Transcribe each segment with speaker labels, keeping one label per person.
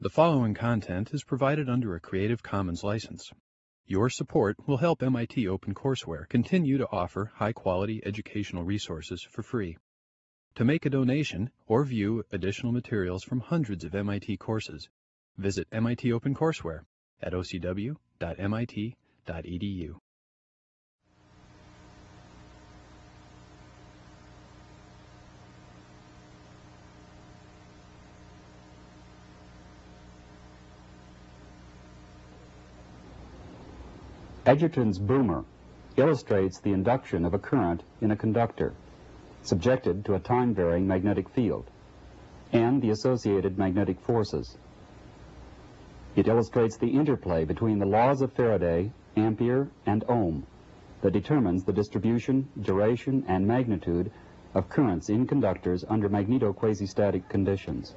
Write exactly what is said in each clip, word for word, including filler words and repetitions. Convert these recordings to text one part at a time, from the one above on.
Speaker 1: The following content is provided under a Creative Commons license. Your support will help M I T OpenCourseware continue to offer high-quality educational resources for free. To make a donation or view additional materials from hundreds of M I T courses, visit M I T OpenCourseware at o c w dot m i t dot e d u.
Speaker 2: Edgerton's boomer illustrates the induction of a current in a conductor subjected to a time-varying magnetic field and the associated magnetic forces. It illustrates the interplay between the laws of Faraday, Ampere, and Ohm that determines the distribution, duration, and magnitude of currents in conductors under magneto-quasi-static conditions.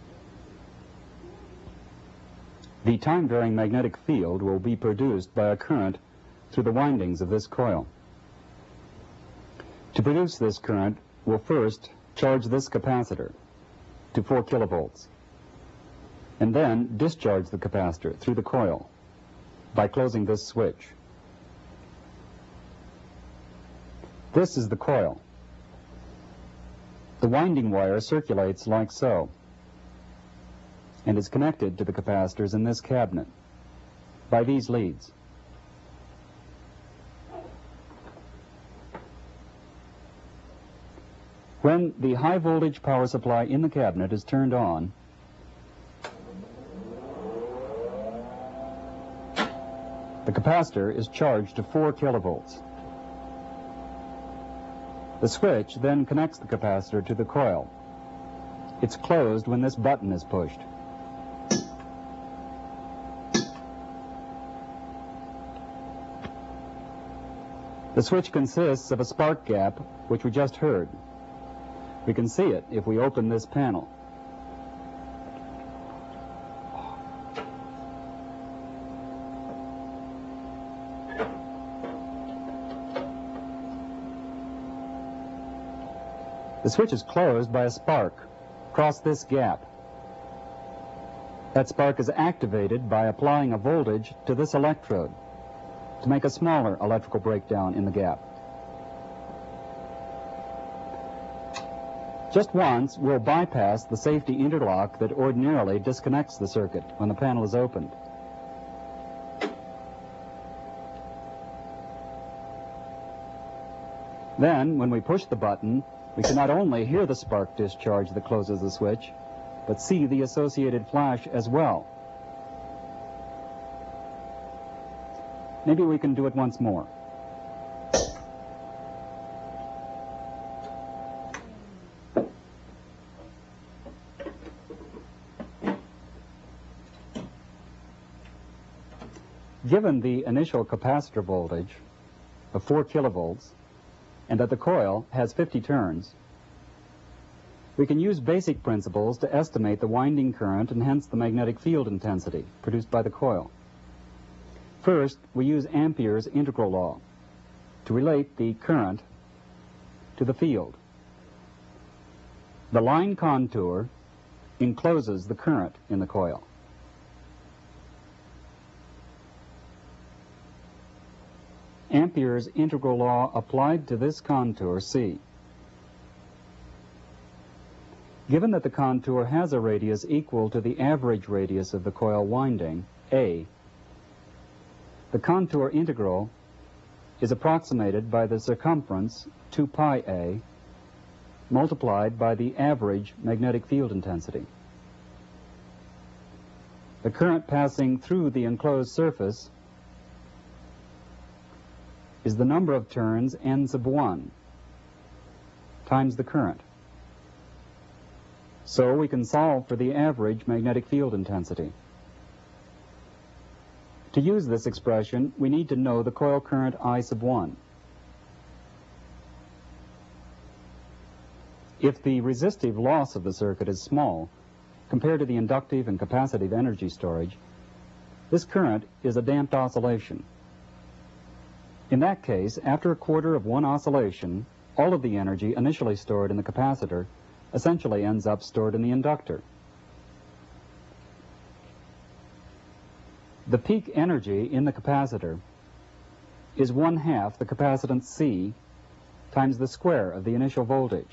Speaker 2: The time-varying magnetic field will be produced by a current through the windings of this coil. To produce this current, we'll first charge this capacitor to four kilovolts, and then discharge the capacitor through the coil by closing this switch. This is the coil. The winding wire circulates like so, and is connected to the capacitors in this cabinet by these leads. When the high voltage power supply in the cabinet is turned on, the capacitor is charged to four kilovolts. The switch then connects the capacitor to the coil. It's closed when this button is pushed. The switch consists of a spark gap, which we just heard. We can see it if we open this panel. The switch is closed by a spark across this gap. That spark is activated by applying a voltage to this electrode to make a smaller electrical breakdown in the gap. Just once, we'll bypass the safety interlock that ordinarily disconnects the circuit when the panel is opened. Then, when we push the button, we can not only hear the spark discharge that closes the switch, but see the associated flash as well. Maybe we can do it once more. Given the initial capacitor voltage of four kilovolts and that the coil has fifty turns, we can use basic principles to estimate the winding current and hence the magnetic field intensity produced by the coil. First, we use Ampere's integral law to relate the current to the field. The line contour encloses the current in the coil. Ampere's integral law applied to this contour, C. Given that the contour has a radius equal to the average radius of the coil winding, A, the contour integral is approximated by the circumference, two pi A, multiplied by the average magnetic field intensity. The current passing through the enclosed surface is the number of turns n sub one times the current. So we can solve for the average magnetic field intensity. To use this expression, we need to know the coil current I sub one. If the resistive loss of the circuit is small, compared to the inductive and capacitive energy storage, this current is a damped oscillation. In that case, after a quarter of one oscillation, all of the energy initially stored in the capacitor essentially ends up stored in the inductor. The peak energy in the capacitor is one half the capacitance C times the square of the initial voltage.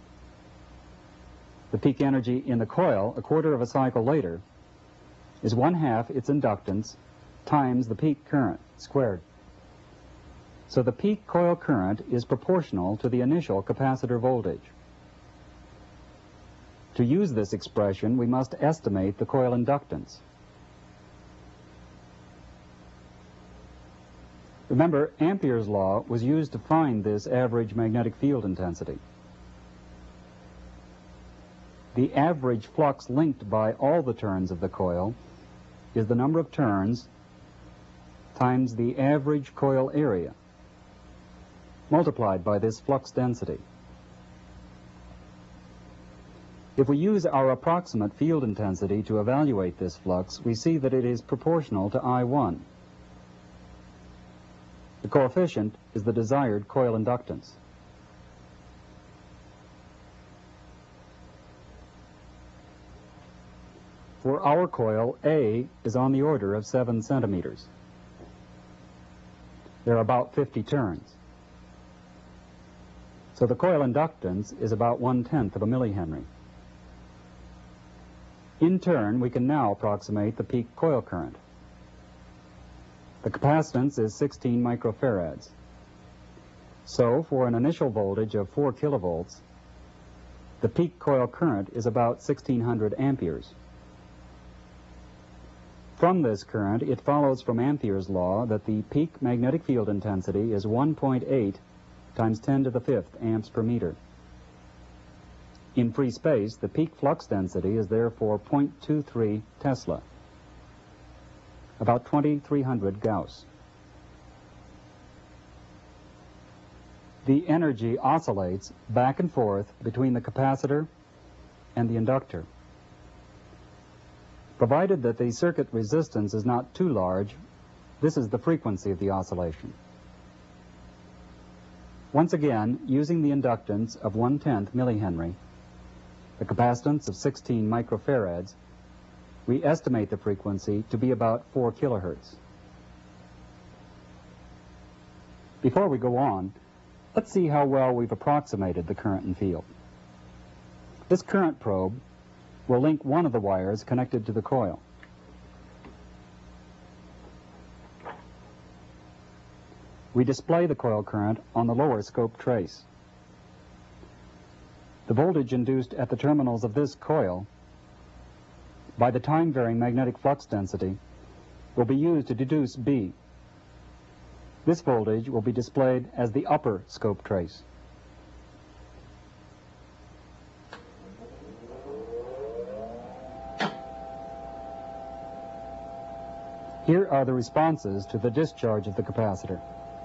Speaker 2: The peak energy in the coil a quarter of a cycle later is one half its inductance times the peak current squared. So the peak coil current is proportional to the initial capacitor voltage. To use this expression, we must estimate the coil inductance. Remember, Ampere's law was used to find this average magnetic field intensity. The average flux linked by all the turns of the coil is the number of turns times the average coil area, multiplied by this flux density. If we use our approximate field intensity to evaluate this flux, we see that it is proportional to I one. The coefficient is the desired coil inductance. For our coil, A is on the order of seven centimeters. There are about fifty turns. So the coil inductance is about one-tenth of a millihenry. In turn, we can now approximate the peak coil current. The capacitance is sixteen microfarads. So, for an initial voltage of four kilovolts, the peak coil current is about sixteen hundred amperes. From this current, it follows from Ampere's law that the peak magnetic field intensity is one point eight times ten to the fifth amps per meter. In free space, the peak flux density is therefore zero point two three Tesla, about twenty-three hundred Gauss. The energy oscillates back and forth between the capacitor and the inductor. Provided that the circuit resistance is not too large, this is the frequency of the oscillation. Once again, using the inductance of one-tenth millihenry, the capacitance of sixteen microfarads, we estimate the frequency to be about four kilohertz. Before we go on, let's see how well we've approximated the current and field. This current probe will link one of the wires connected to the coil. We display the coil current on the lower scope trace. The voltage induced at the terminals of this coil by the time-varying magnetic flux density will be used to deduce B. This voltage will be displayed as the upper scope trace. Here are the responses to the discharge of the capacitor.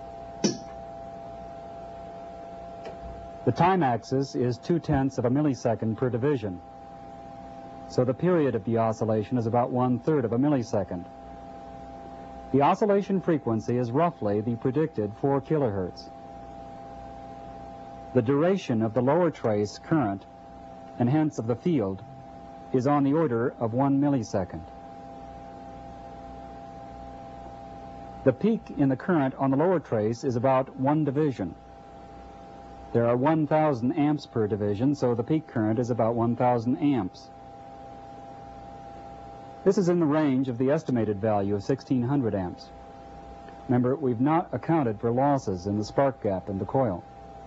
Speaker 2: The time axis is two-tenths of a millisecond per division, so the period of the oscillation is about one-third of a millisecond. The oscillation frequency is roughly the predicted four kilohertz. The duration of the lower trace current, and hence of the field, is on the order of one millisecond. The peak in the current on the lower trace is about one division. There are one thousand amps per division, so the peak current is about one thousand amps. This is in the range of the estimated value of sixteen hundred amps. Remember, we've not accounted for losses in the spark gap in the coil.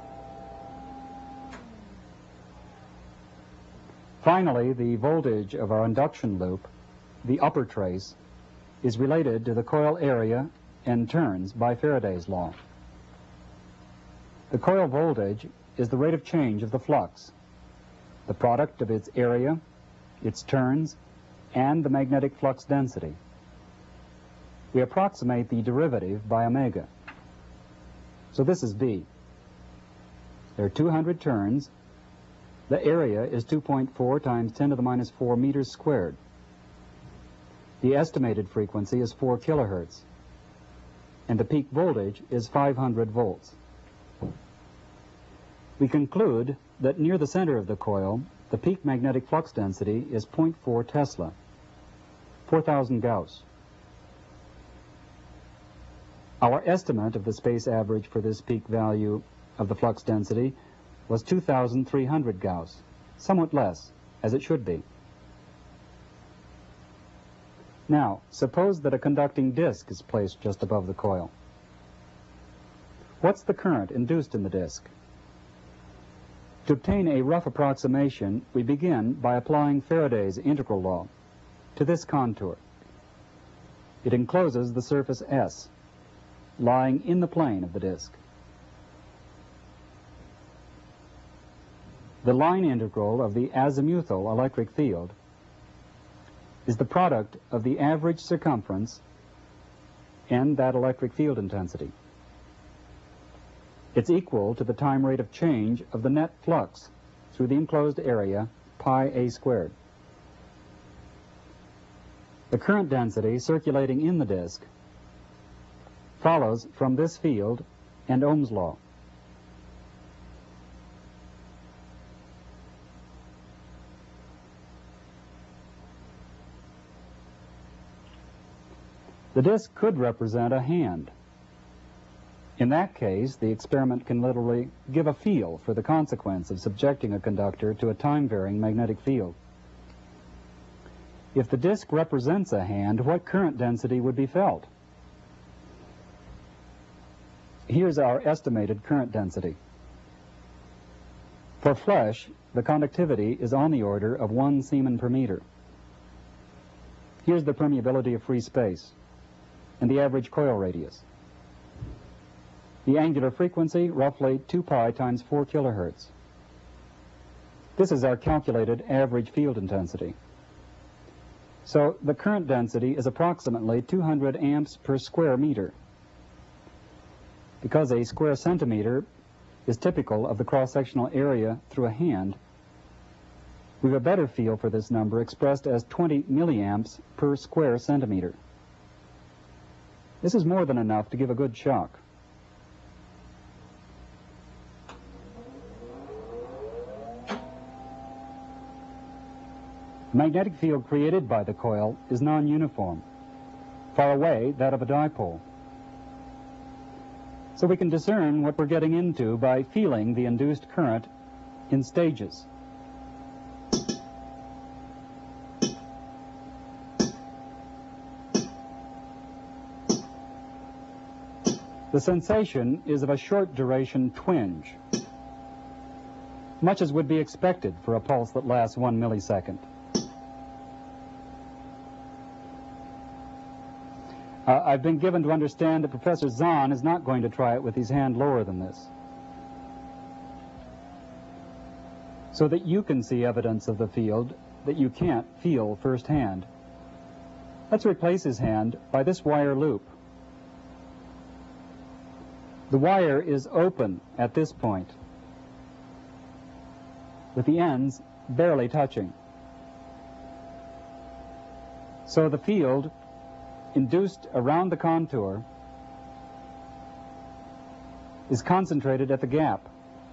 Speaker 2: Finally, the voltage of our induction loop, the upper trace, is related to the coil area and turns by Faraday's law. The coil voltage is the rate of change of the flux, the product of its area, its turns, and the magnetic flux density. We approximate the derivative by omega. So this is B. There are two hundred turns. The area is two point four times ten to the minus four meters squared. The estimated frequency is four kilohertz, and the peak voltage is five hundred volts. We conclude that near the center of the coil, the peak magnetic flux density is zero point four Tesla, four thousand Gauss. Our estimate of the space average for this peak value of the flux density was two thousand three hundred Gauss, somewhat less, as it should be. Now, suppose that a conducting disk is placed just above the coil. What's the current induced in the disk? To obtain a rough approximation, we begin by applying Faraday's integral law to this contour. It encloses the surface S, lying in the plane of the disk. The line integral of the azimuthal electric field is the product of the average circumference and that electric field intensity. It's equal to the time rate of change of the net flux through the enclosed area, pi a squared. The current density circulating in the disk follows from this field and Ohm's law. The disk could represent a hand. In that case, the experiment can literally give a feel for the consequence of subjecting a conductor to a time-varying magnetic field. If the disk represents a hand, what current density would be felt? Here's our estimated current density. For flesh, the conductivity is on the order of one Siemens per meter. Here's the permeability of free space and the average coil radius. The angular frequency, roughly two pi times four kilohertz. This is our calculated average field intensity. So the current density is approximately two hundred amps per square meter. Because a square centimeter is typical of the cross-sectional area through a hand, we have a better feel for this number expressed as twenty milliamps per square centimeter. This is more than enough to give a good shock. The magnetic field created by the coil is non-uniform. Far away, that of a dipole. So we can discern what we're getting into by feeling the induced current in stages. The sensation is of a short duration twinge, much as would be expected for a pulse that lasts one millisecond. Uh, I've been given to understand that Professor Zahn is not going to try it with his hand lower than this, so that you can see evidence of the field that you can't feel firsthand. Let's replace his hand by this wire loop. The wire is open at this point, with the ends barely touching. So the field induced around the contour is concentrated at the gap.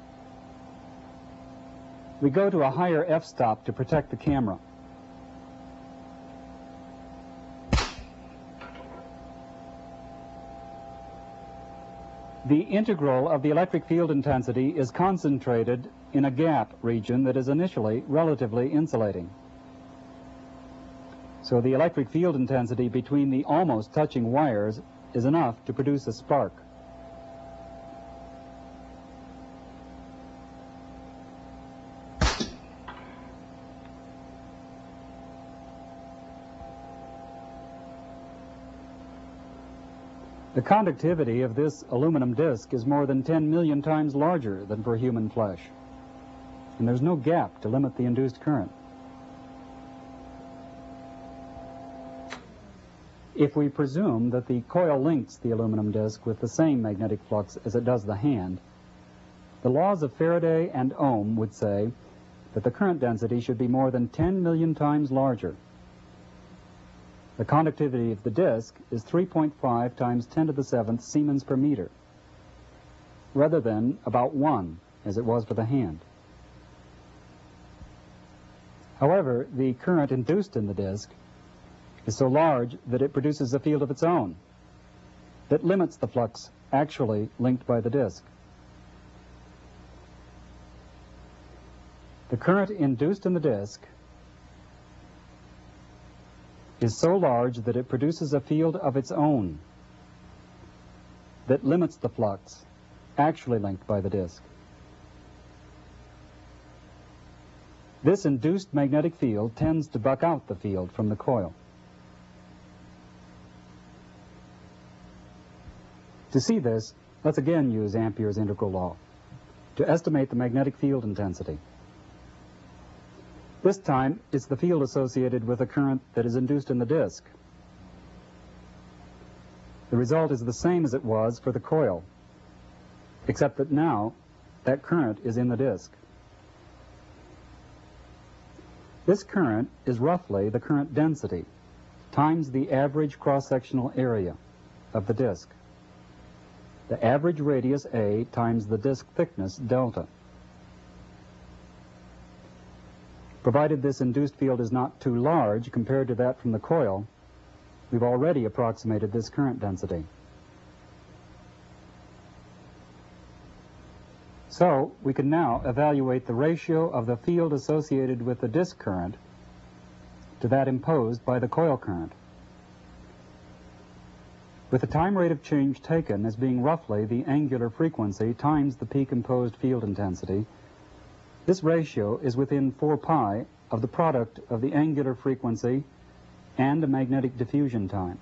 Speaker 2: We go to a higher f-stop to protect the camera. The integral of the electric field intensity is concentrated in a gap region that is initially relatively insulating. So the electric field intensity between the almost touching wires is enough to produce a spark. The conductivity of this aluminum disc is more than ten million times larger than for human flesh, and there's no gap to limit the induced current. If we presume that the coil links the aluminum disc with the same magnetic flux as it does the hand, the laws of Faraday and Ohm would say that the current density should be more than ten million times larger. The conductivity of the disc is three point five times ten to the seventh Siemens per meter, rather than about one, as it was for the hand. However, the current induced in the disc is so large that it produces a field of its own, that limits the flux actually linked by the disk. The current induced in the disk is so large that it produces a field of its own that limits the flux actually linked by the disk. This induced magnetic field tends to buck out the field from the coil. To see this, let's again use Ampere's integral law to estimate the magnetic field intensity. This time, it's the field associated with the current that is induced in the disk. The result is the same as it was for the coil, except that now that current is in the disk. This current is roughly the current density times the average cross-sectional area of the disk. The average radius A times the disk thickness delta. Provided this induced field is not too large compared to that from the coil, we've already approximated this current density. So we can now evaluate the ratio of the field associated with the disk current to that imposed by the coil current. With the time rate of change taken as being roughly the angular frequency times the peak imposed field intensity, this ratio is within four pi of the product of the angular frequency and the magnetic diffusion time.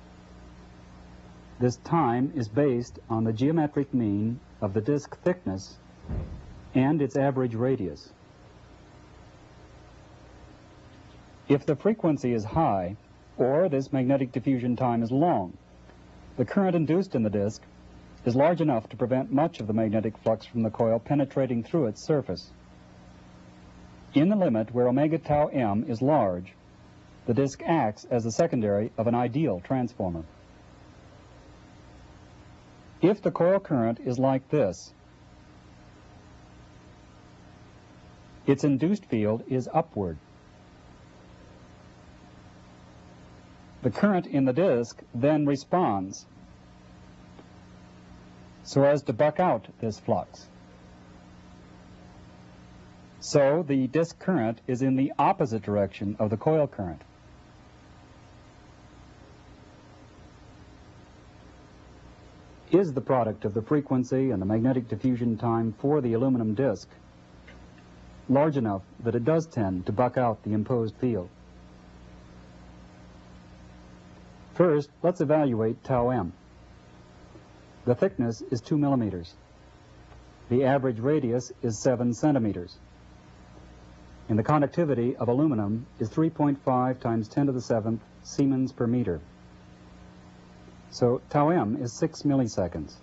Speaker 2: This time is based on the geometric mean of the disk thickness and its average radius. If the frequency is high, or this magnetic diffusion time is long, the current induced in the disk is large enough to prevent much of the magnetic flux from the coil penetrating through its surface. In the limit where omega tau m is large, the disk acts as the secondary of an ideal transformer. If the coil current is like this, its induced field is upward. The current in the disk then responds so as to buck out this flux. So the disk current is in the opposite direction of the coil current. Is the product of the frequency and the magnetic diffusion time for the aluminum disk large enough that it does tend to buck out the imposed field? First, let's evaluate tau m. The thickness is two millimeters. The average radius is seven centimeters. And the conductivity of aluminum is three point five times ten to the seventh Siemens per meter. So tau m is six milliseconds.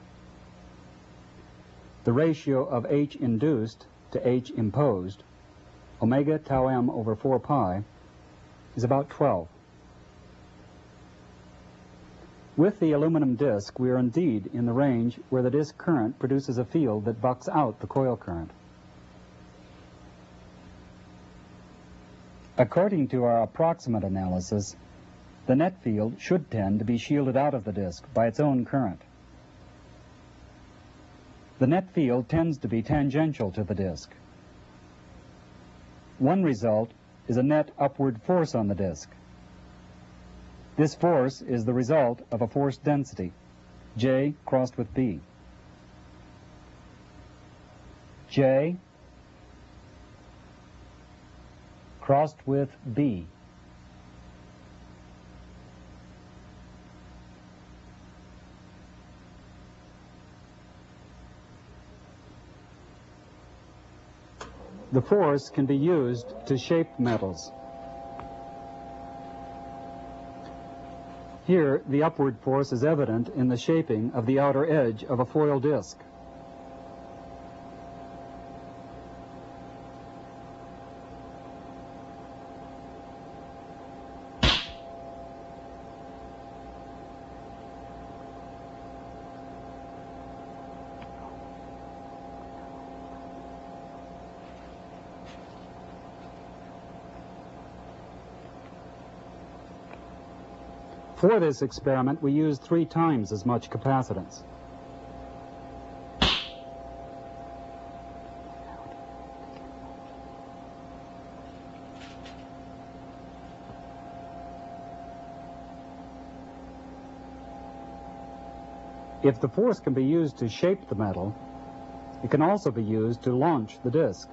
Speaker 2: The ratio of H induced to H imposed, omega tau m over four pi, is about twelve. With the aluminum disk, we are indeed in the range where the disk current produces a field that bucks out the coil current. According to our approximate analysis, the net field should tend to be shielded out of the disk by its own current. The net field tends to be tangential to the disk. One result is a net upward force on the disk. This force is the result of a force density, J crossed with B. J crossed with B. The force can be used to shape metals. Here, the upward force is evident in the shaping of the outer edge of a foil disk. For this experiment, we used three times as much capacitance. If the force can be used to shape the metal, it can also be used to launch the disc.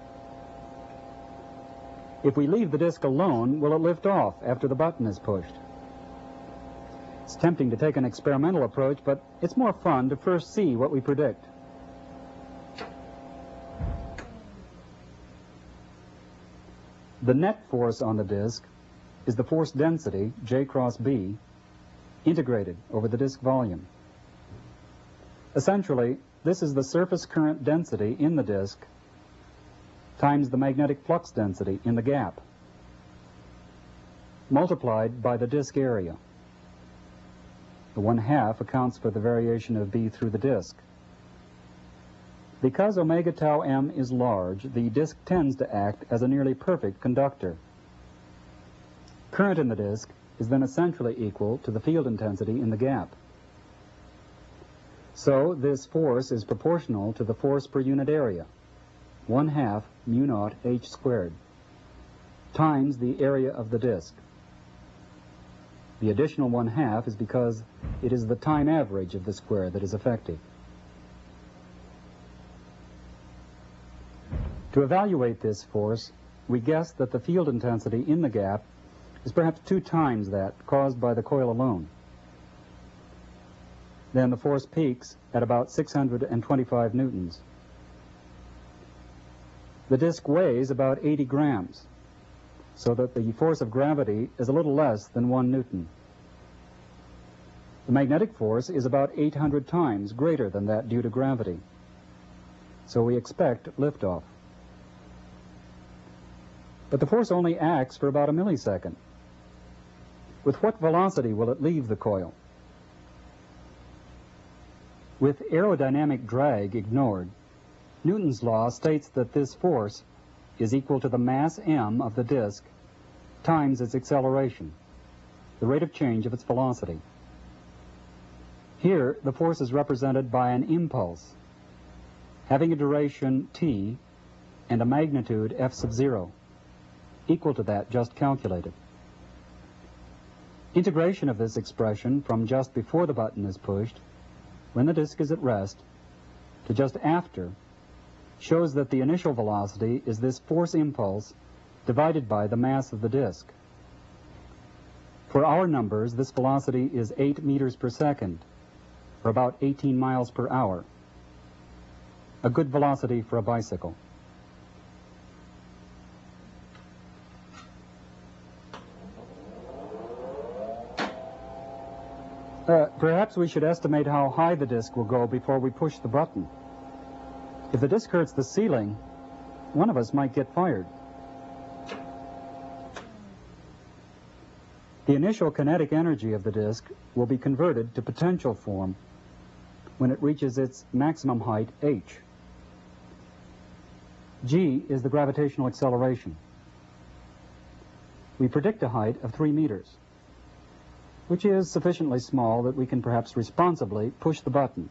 Speaker 2: If we leave the disc alone, will it lift off after the button is pushed? It's tempting to take an experimental approach, but it's more fun to first see what we predict. The net force on the disc is the force density, J cross B, integrated over the disc volume. Essentially, this is the surface current density in the disc times the magnetic flux density in the gap, multiplied by the disc area. The one-half accounts for the variation of B through the disc. Because omega tau m is large, the disc tends to act as a nearly perfect conductor. Current in the disc is then essentially equal to the field intensity in the gap. So this force is proportional to the force per unit area, one half mu naught h squared, times the area of the disc. The additional one half is because it is the time average of the square that is effective. To evaluate this force, we guess that the field intensity in the gap is perhaps two times that caused by the coil alone. Then the force peaks at about six hundred twenty-five newtons. The disc weighs about eighty grams, so that the force of gravity is a little less than one newton. The magnetic force is about eight hundred times greater than that due to gravity, so we expect liftoff. But the force only acts for about a millisecond. With what velocity will it leave the coil? With aerodynamic drag ignored, Newton's law states that this force is equal to the mass m of the disk times its acceleration, the rate of change of its velocity. Here, the force is represented by an impulse, having a duration t and a magnitude f sub zero, equal to that just calculated. Integration of this expression from just before the button is pushed, when the disk is at rest, to just after, shows that the initial velocity is this force impulse divided by the mass of the disk. For our numbers, this velocity is eight meters per second, or about eighteen miles per hour, a good velocity for a bicycle. Uh, perhaps we should estimate how high the disk will go before we push the button. If the disk hurts the ceiling, one of us might get fired. The initial kinetic energy of the disk will be converted to potential form when it reaches its maximum height, h. G is the gravitational acceleration. We predict a height of three meters, which is sufficiently small that we can perhaps responsibly push the button.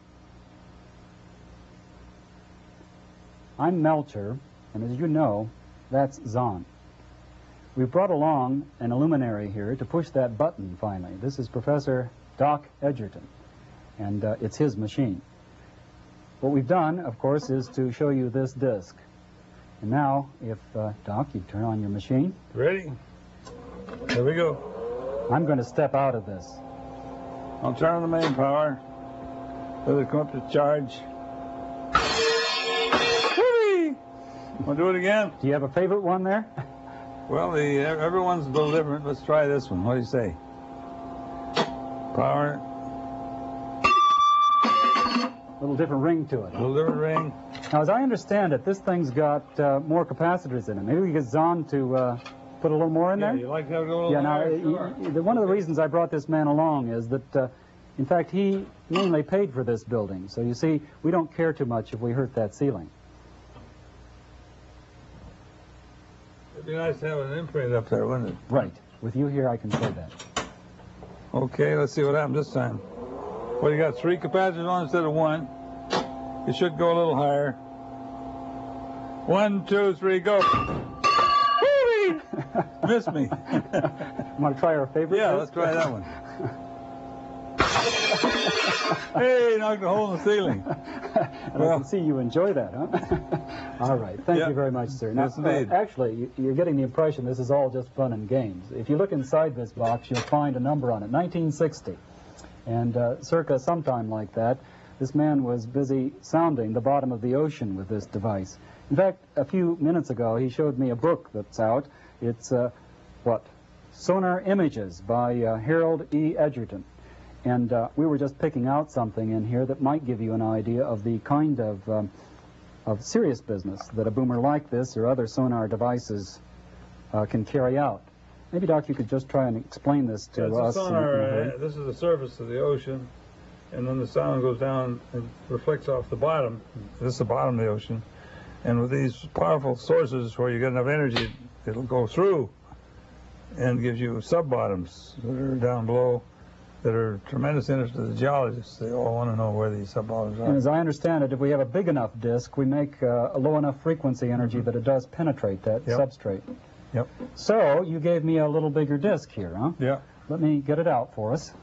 Speaker 2: I'm Melcher, and as you know, that's Zahn. We brought along an illuminary here to push that button finally. This is Professor Doc Edgerton, and uh, it's his machine. What we've done, of course, is to show you this disc. And now, if, uh, Doc, you turn on your machine.
Speaker 3: Ready? Here we go.
Speaker 2: I'm going to step out of this.
Speaker 3: I'll turn on the main power. Let it come up to charge. Whee! Want to do it again?
Speaker 2: Do you have a favorite one there?
Speaker 3: Well, the everyone's a little different. Let's try this one. What do you say? Power.
Speaker 2: A little different ring to it.
Speaker 3: A little different ring.
Speaker 2: Now, as I understand it, this thing's got uh, more capacitors in it. Maybe we get Zahn to uh, put a little more in
Speaker 3: Yeah,
Speaker 2: there?
Speaker 3: you like to have it go a little
Speaker 2: Yeah, now,
Speaker 3: higher?
Speaker 2: y-
Speaker 3: Sure.
Speaker 2: y- the- one of the reasons I brought this man along is that, uh, in fact, he mainly paid for this building. So you see, we don't care too much if we hurt that ceiling.
Speaker 3: It'd be nice to have an imprint up there, wouldn't it?
Speaker 2: Right. With you here, I can say that.
Speaker 3: Okay, let's see what happens this time. Well, you got three capacitors on instead of one. You should go a little higher. One, two, three, go. Missed me.
Speaker 2: Want to try our favorite?
Speaker 3: Yeah,
Speaker 2: disc?
Speaker 3: let's try that one. Hey, knocked a hole in the ceiling.
Speaker 2: And
Speaker 3: Well,
Speaker 2: I can see you enjoy that, huh? All right. Thank
Speaker 3: Yeah.
Speaker 2: you very much, sir. Now,
Speaker 3: Yes, indeed.
Speaker 2: uh, actually, you- you're getting the impression this is all just fun and games. If you look inside this box, you'll find a number on it, nineteen sixty. And uh, circa sometime like that, this man was busy sounding the bottom of the ocean with this device. In fact, a few minutes ago, he showed me a book that's out. It's, uh, what, Sonar Images by uh, Harold E. Edgerton. And uh, we were just picking out something in here that might give you an idea of the kind of, um, of serious business that a boomer like this or other sonar devices uh, can carry out. Maybe, Doc, you could just try and explain this to
Speaker 3: yeah, it's
Speaker 2: us.
Speaker 3: a
Speaker 2: in-
Speaker 3: sonar,
Speaker 2: in a hurry.
Speaker 3: uh, this is the surface of the ocean, and then the sound goes down and reflects off the bottom. This is the bottom of the ocean. And with these powerful sources where you get enough energy, it'll go through and gives you sub-bottoms that are down below that are tremendous interest to the geologists. They all want to know where these sub-bottoms
Speaker 2: And
Speaker 3: are.
Speaker 2: as I understand it, if we have a big enough disk, we make uh, a low enough frequency energy that it does penetrate that
Speaker 3: Yep.
Speaker 2: substrate.
Speaker 3: Yep.
Speaker 2: So you gave me a little bigger disk here, huh?
Speaker 3: Yeah.
Speaker 2: Let me get it out for us.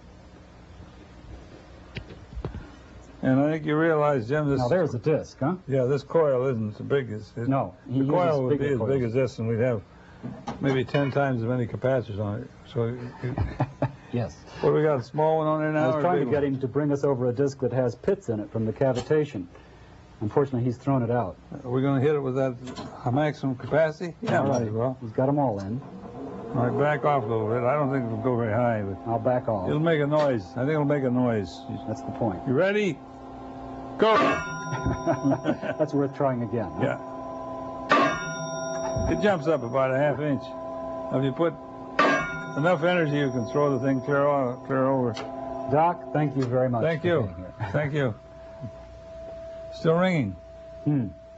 Speaker 3: And I think you realize, Jim, this
Speaker 2: Now there's a disk, huh?
Speaker 3: yeah, this coil isn't as big as it,
Speaker 2: No, he
Speaker 3: the
Speaker 2: uses
Speaker 3: coil would be
Speaker 2: bigger
Speaker 3: as big
Speaker 2: coils.
Speaker 3: as this, and we'd have maybe ten times as many capacitors on it. So, you-
Speaker 2: Yes.
Speaker 3: what do we got? A small one on there now?
Speaker 2: I was
Speaker 3: or a
Speaker 2: trying to
Speaker 3: big
Speaker 2: get
Speaker 3: one?
Speaker 2: him to bring us over a disc that has pits in it from the cavitation. Unfortunately, he's thrown it out.
Speaker 3: Are we going to hit it with that uh, maximum capacity? Yeah,
Speaker 2: All
Speaker 3: might
Speaker 2: right.
Speaker 3: as well.
Speaker 2: He's got them all in.
Speaker 3: All right, back off a little bit. I don't think it'll go very high, but
Speaker 2: I'll back off.
Speaker 3: it'll make a noise. I think it'll make a noise.
Speaker 2: That's the point.
Speaker 3: You ready? Go!
Speaker 2: That's worth trying again. Huh?
Speaker 3: Yeah. It jumps up about a half inch. If you put enough energy, you can throw the thing clear, o- clear over.
Speaker 2: Doc, thank you very much.
Speaker 3: Thank
Speaker 2: for
Speaker 3: you.
Speaker 2: being here.
Speaker 3: Thank you. Still ringing.
Speaker 2: Hmm.